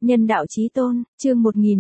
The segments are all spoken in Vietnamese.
Nhân đạo chí tôn, chương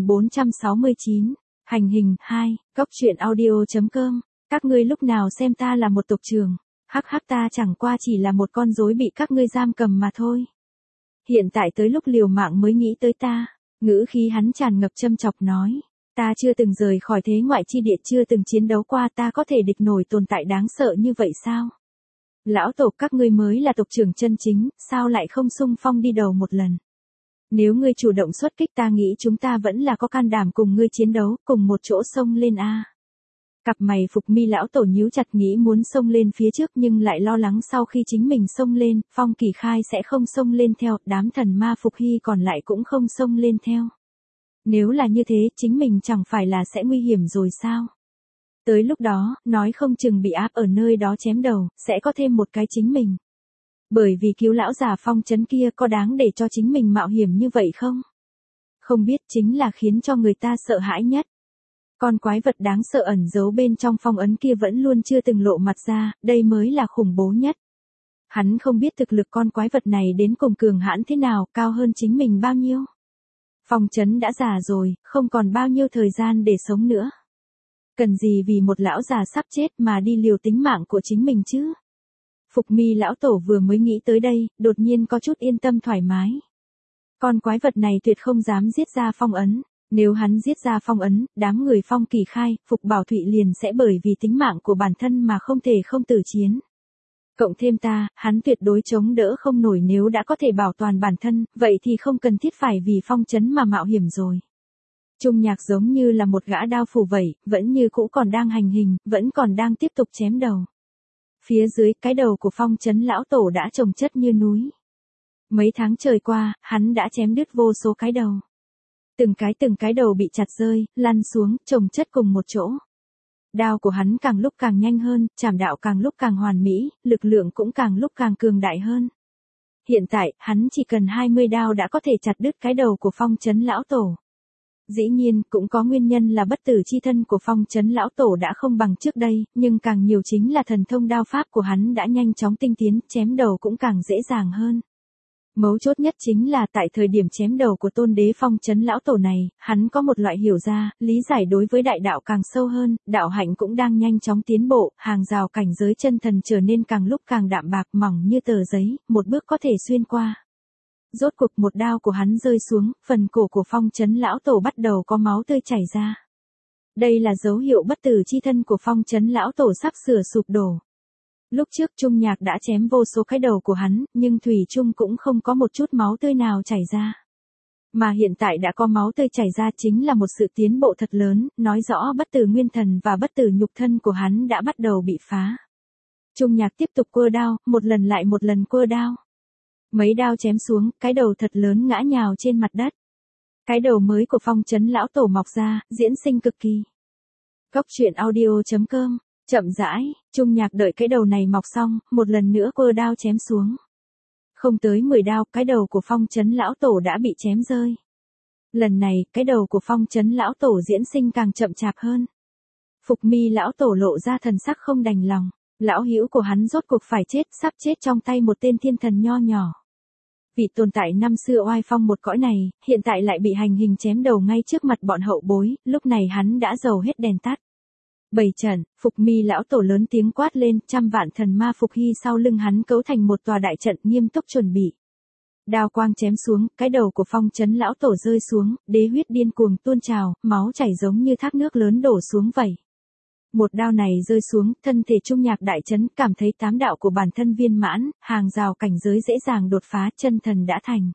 1469, hành hình 2, Cốc truyện audio.com, các ngươi lúc nào xem ta là một tộc trưởng, hắc hắc ta chẳng qua chỉ là một con rối bị các ngươi giam cầm mà thôi. Hiện tại tới lúc liều mạng mới nghĩ tới ta, ngữ khí hắn tràn ngập châm chọc nói, ta chưa từng rời khỏi thế ngoại chi địa, chưa từng chiến đấu qua, ta có thể địch nổi tồn tại đáng sợ như vậy sao? Lão tổ các ngươi mới là tộc trưởng chân chính, sao lại không xung phong đi đầu một lần? Nếu ngươi chủ động xuất kích ta nghĩ chúng ta vẫn là có can đảm cùng ngươi chiến đấu, cùng một chỗ xông lên a. Cặp mày Phục Mi lão tổ nhíu chặt nghĩ muốn xông lên phía trước nhưng lại lo lắng sau khi chính mình xông lên, Phong Kỳ Khai sẽ không xông lên theo, đám thần ma Phục Hy còn lại cũng không xông lên theo. Nếu là như thế, chính mình chẳng phải là sẽ nguy hiểm rồi sao? Tới lúc đó, nói không chừng bị áp ở nơi đó chém đầu, sẽ có thêm một cái chính mình. Bởi vì cứu lão già Phong Trấn kia có đáng để cho chính mình mạo hiểm như vậy không? Không biết chính là khiến cho người ta sợ hãi nhất. Con quái vật đáng sợ ẩn giấu bên trong phong ấn kia vẫn luôn chưa từng lộ mặt ra, đây mới là khủng bố nhất. Hắn không biết thực lực con quái vật này đến cùng cường hãn thế nào, cao hơn chính mình bao nhiêu. Phong Trấn đã già rồi, không còn bao nhiêu thời gian để sống nữa. Cần gì vì một lão già sắp chết mà đi liều tính mạng của chính mình chứ? Phục Mi lão tổ vừa mới nghĩ tới đây, đột nhiên có chút yên tâm thoải mái. Con quái vật này tuyệt không dám giết ra phong ấn. Nếu hắn giết ra phong ấn, đám người Phong Kỳ Khai, Phục Bảo Thụy liền sẽ bởi vì tính mạng của bản thân mà không thể không tử chiến. Cộng thêm ta, hắn tuyệt đối chống đỡ không nổi, nếu đã có thể bảo toàn bản thân, vậy thì không cần thiết phải vì Phong Trấn mà mạo hiểm rồi. Trung Nhạc giống như là một gã đao phủ vậy, vẫn như cũ còn đang hành hình, vẫn còn đang tiếp tục chém đầu. Phía dưới, cái đầu của Phong Trấn lão tổ đã chồng chất như núi. Mấy tháng trời qua, hắn đã chém đứt vô số cái đầu. Từng cái đầu bị chặt rơi, lăn xuống, chồng chất cùng một chỗ. Đao của hắn càng lúc càng nhanh hơn, trảm đạo càng lúc càng hoàn mỹ, lực lượng cũng càng lúc càng cường đại hơn. Hiện tại, hắn chỉ cần 20 đao đã có thể chặt đứt cái đầu của Phong Trấn lão tổ. Dĩ nhiên, cũng có nguyên nhân là bất tử chi thân của Phong Trấn lão tổ đã không bằng trước đây, nhưng càng nhiều chính là thần thông đao pháp của hắn đã nhanh chóng tinh tiến, chém đầu cũng càng dễ dàng hơn. Mấu chốt nhất chính là tại thời điểm chém đầu của tôn đế Phong Trấn lão tổ này, hắn có một loại hiểu ra, lý giải đối với đại đạo càng sâu hơn, đạo hạnh cũng đang nhanh chóng tiến bộ, hàng rào cảnh giới chân thần trở nên càng lúc càng đạm bạc mỏng như tờ giấy, một bước có thể xuyên qua. Rốt cuộc một đao của hắn rơi xuống, phần cổ của Phong Trấn lão tổ bắt đầu có máu tươi chảy ra. Đây là dấu hiệu bất tử chi thân của Phong Trấn lão tổ sắp sửa sụp đổ. Lúc trước Trung Nhạc đã chém vô số cái đầu của hắn, nhưng thủy chung cũng không có một chút máu tươi nào chảy ra. Mà hiện tại đã có máu tươi chảy ra chính là một sự tiến bộ thật lớn, nói rõ bất tử nguyên thần và bất tử nhục thân của hắn đã bắt đầu bị phá. Trung Nhạc tiếp tục quơ đao, một lần lại một lần quơ đao. Mấy đao chém xuống, cái đầu thật lớn ngã nhào trên mặt đất. Cái đầu mới của Phong Trấn lão tổ mọc ra, diễn sinh cực kỳ. Cốc truyện audio.com. Chậm rãi, Trung Nhạc đợi cái đầu này mọc xong, một lần nữa quơ đao chém xuống. Không tới 10 đao, cái đầu của Phong Trấn lão tổ đã bị chém rơi. Lần này, cái đầu của Phong Trấn lão tổ diễn sinh càng chậm chạp hơn. Phục Mi lão tổ lộ ra thần sắc không đành lòng, lão hữu của hắn rốt cuộc phải chết, sắp chết trong tay một tên thiên thần nho nhỏ. Vị tồn tại năm xưa oai phong một cõi này, hiện tại lại bị hành hình chém đầu ngay trước mặt bọn hậu bối, lúc này hắn đã dầu hết đèn tắt. Bày trận, Phục Mi lão tổ lớn tiếng quát lên, trăm vạn thần ma Phục Hy sau lưng hắn cấu thành một tòa đại trận nghiêm túc chuẩn bị. Đao quang chém xuống, cái đầu của Phong Trấn lão tổ rơi xuống, đế huyết điên cuồng tuôn trào, máu chảy giống như thác nước lớn đổ xuống vậy. Một đao này rơi xuống, thân thể Trung Nhạc đại chấn, cảm thấy tám đạo của bản thân viên mãn, hàng rào cảnh giới dễ dàng đột phá, chân thần đã thành.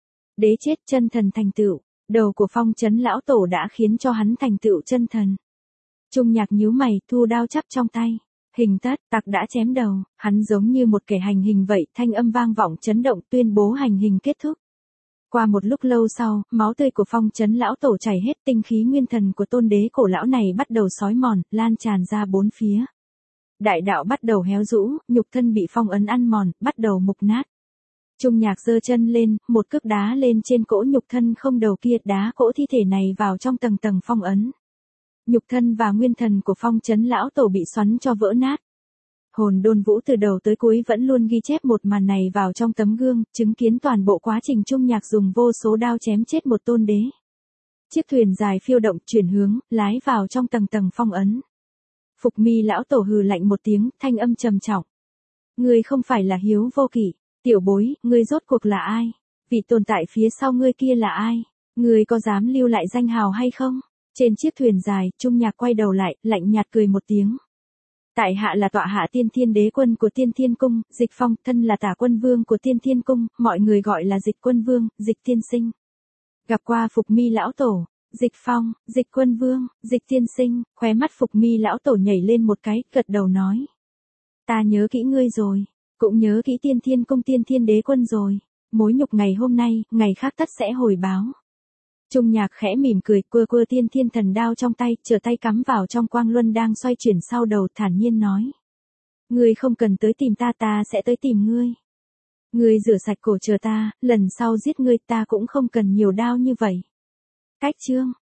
Đế chết, chân thần thành tựu, đầu của Phong Trấn lão tổ đã khiến cho hắn thành tựu chân thần. Trung Nhạc nhíu mày, thu đao chắp trong tay. Hình tất, tặc đã chém đầu, hắn giống như một kẻ hành hình vậy, thanh âm vang vọng chấn động tuyên bố hành hình kết thúc. Qua một lúc lâu sau, máu tươi của Phong Trấn lão tổ chảy hết, tinh khí nguyên thần của tôn đế cổ lão này bắt đầu xói mòn, lan tràn ra bốn phía. Đại đạo bắt đầu héo rũ, nhục thân bị phong ấn ăn mòn, bắt đầu mục nát. Trung Nhạc giơ chân lên, một cước đá lên trên cỗ nhục thân không đầu kia, đá cỗ thi thể này vào trong tầng tầng phong ấn. Nhục thân và nguyên thần của Phong Trấn lão tổ bị xoắn cho vỡ nát. Hồn Đôn Vũ từ đầu tới cuối vẫn luôn ghi chép một màn này vào trong tấm gương, chứng kiến toàn bộ quá trình Trung Nhạc dùng vô số đao chém chết một tôn đế. Chiếc thuyền dài phiêu động chuyển hướng, lái vào trong tầng tầng phong ấn. Phục Mi lão tổ hừ lạnh một tiếng, thanh âm trầm trọng. Ngươi không phải là Hiếu Vô Kỵ, tiểu bối, ngươi rốt cuộc là ai? Vị tồn tại phía sau ngươi kia là ai? Ngươi có dám lưu lại danh hào hay không? Trên chiếc thuyền dài, Trung Nhạc quay đầu lại, lạnh nhạt cười một tiếng. Tại hạ là tọa hạ Tiên Thiên Đế Quân của Tiên Thiên Cung, Dịch Phong, thân là Tả Quân Vương của Tiên Thiên Cung, mọi người gọi là Dịch Quân Vương, Dịch Tiên Sinh. Gặp qua Phục Mi lão tổ, Dịch Phong, Dịch Quân Vương, Dịch Tiên Sinh, khóe mắt Phục Mi lão tổ nhảy lên một cái, gật đầu nói. Ta nhớ kỹ ngươi rồi, cũng nhớ kỹ Tiên Thiên Cung Tiên Thiên Đế Quân rồi, mối nhục ngày hôm nay, ngày khác tất sẽ hồi báo. Trung Nhạc khẽ mỉm cười, quơ quơ Tiên Thiên Thần đao trong tay, trở tay cắm vào trong quang luân đang xoay chuyển sau đầu, thản nhiên nói. Ngươi không cần tới tìm ta, ta sẽ tới tìm ngươi. Ngươi rửa sạch cổ chờ ta, lần sau giết ngươi ta cũng không cần nhiều đao như vậy. Cách chương